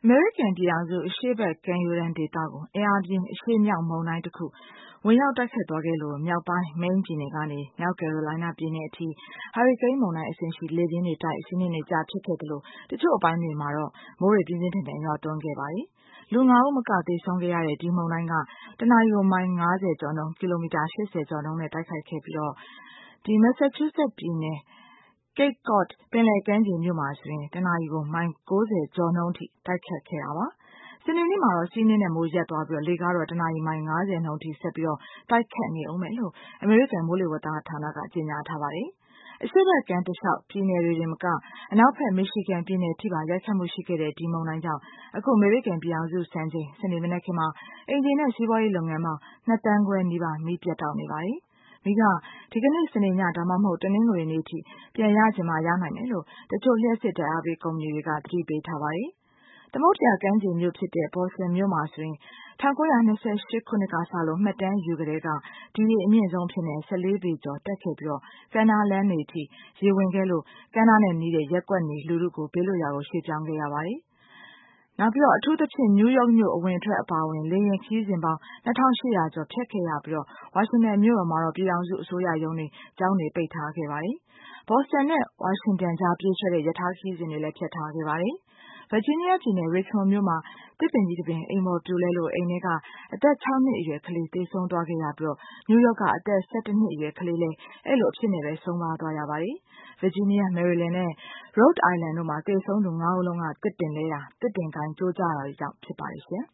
မေရိကန်ပြည်ထောင်စုအရှေ့ဘက်ကမ်းရိုးတန်းဒေသကိုအင်အားပြင်းအရှေ့မြောက်မုန်တိုင်းတစ်ခုဝင်ရောက်တိုက်ခတ်သွားခဲ့လို့မြောက်ပိုင်းမိန်းပြည်နယ်ကနေမြောက်ကယ်ရိုလိုင်းနားပြည်နယ်အထိဟာရီကိန်းမုန်တိုင်းအဆင့်ရှိလေပြင်းတွေတိုက်အစင်းနေကြဖြစ်ခဲ့တယ်လို့တချို့အပိုင်းတွေမှာတော့မိုးတွေပြင်းပြင်းထန်ထန်ရွာသွန်းခဲ့ပါတယ်။လူ9ဦးမကသေဆုံးခဲ့ရတဲ့ဒီမုန်တိုင်းကတနအီကိုမိုင်90ကျော်နှုန်းကီလိုမီတာ80ကျော်နှုန်းနဲ့တိုက်ခိုက်ခဲ့ပြီးတော့ဒီ Massachusetts ပြည်နယ် Cape Cod ပင်လယ်ကမ်းခြေမြို့မှာဆိုရင်တနအီကိုမိုင်90ကျော်နှုန်းထိတိုက်ခတ်ခဲ့တာပါ။စနေနေ့မှာတော့စီးနှင်းနဲ့မိုးရက်သွားပြီးလေကားတော့တနအီမိုင်90နှုန်းထိဆက်ပြီးတော့တိုက်ခတ်နေအောင်မယ်လို့အမေရိကန်မိုးလေဝသဌာနကကြေညာထားပါတယ်။အရှေ့ဘက်ကမ်းတစ်လျှောက်ပြည်နယ်တွေတင်မကအနောက်ဘက်မီရှီဂန်ပြည်နယ်ထိပါရိုက်ခတ်မှုရှိခဲ့တဲ့ဒီမုန်တိုင်းကြောင့်အခုအမေရိကန်ပြည်ထောင်စုစံချိန်စနေမနက်ခင်းမှာအိမ်ခြေနဲ့စီးပွားရေးလုပ်ငန်းပေါင်း2တန်းခွဲနီးပါးမီးပြတ်တောက်နေပါတယ်။မီးကဒီကနေ့စနေညဒါမှမဟုတ်တနင်္ဂနွေနေ့ထိပြန်ရချင်မှရနိုင်တယ်လို့တချို့လျှပ်စစ်ဓာတ်အားပေးကုမ္ပဏီတွေကသတိပေးထားပါတယ်။သမုဒ္ဒရာကမ်းခြေမြို့ဖြစ်တဲ့ဘော်စတန်မြို့မှာဆိုရင်1928ခုနှစ်ကစလို့မှတ်တမ်းယူကြတဲ့ကဒီရေအမြင့်ဆုံးဖြစ်နေ14ပေကျော်တက်ခဲ့ပြီးတော့ကမ်းနားလမ်းတွေထိရေဝင်ခဲ့လို့ကမ်းနားနဲ့နီးတဲ့ရက်ကွက်နေလူထုကိုဘေးလွတ်ရာကိုရွှေ့ပြောင်းခဲ့ရပါတယ်။နောက်ပြီးတော့အထူးသဖြင့်နယူးယောက်မြို့အဝင်ထွက်အပါအဝင်လေယာဉ်ခရီးစဉ်ပေါင်း2800ကျော်ဖြတ်ခဲ့ရပြီးတော့ဝါရှင်တန်မြို့တော်မှာတော့ပြည်ထောင်စုအစိုးရရုံးတွေကျောင်းတွေပိတ်ထားခဲ့ပါတယ်။ဘော်စတန်နဲ့ဝါရှင်တန်ကြားပြေးဆွဲတဲ့ရထားခရီးစဉ်တွေလည်းဖျက်ထားခဲ့ပါတယ်။ဗာဂျီးနီးယားပြည်နယ်ရီချမွန်မြို့မှာတစ်ပင်ကြီးတစ်ပင်အိမ်ပေါ်ပြိုလဲလို့အိမ်ထဲကအသက်6နှစ်အရွယ်ကလေးသေဆုံးသွားခဲ့ရပြီးတော့နယူးယောက်ကအသက်17နှစ်အရွယ်ကလေးလည်းအဲ့လိုအဖြစ်နဲ့ပဲဆုံးသွားရပါတယ်။ဗာဂျီးနီးယားမယ်ရီလန်းနဲ့ရော့ဒ်အိုင်လန်တို့မှာသေဆုံးသူ9ဦးလုံးကတစ်ပင်လဲတာတစ်ပင်ကိုင်းကျိုးကျတာတွေကြောင့်ဖြစ်ပါတယ်ရှင်။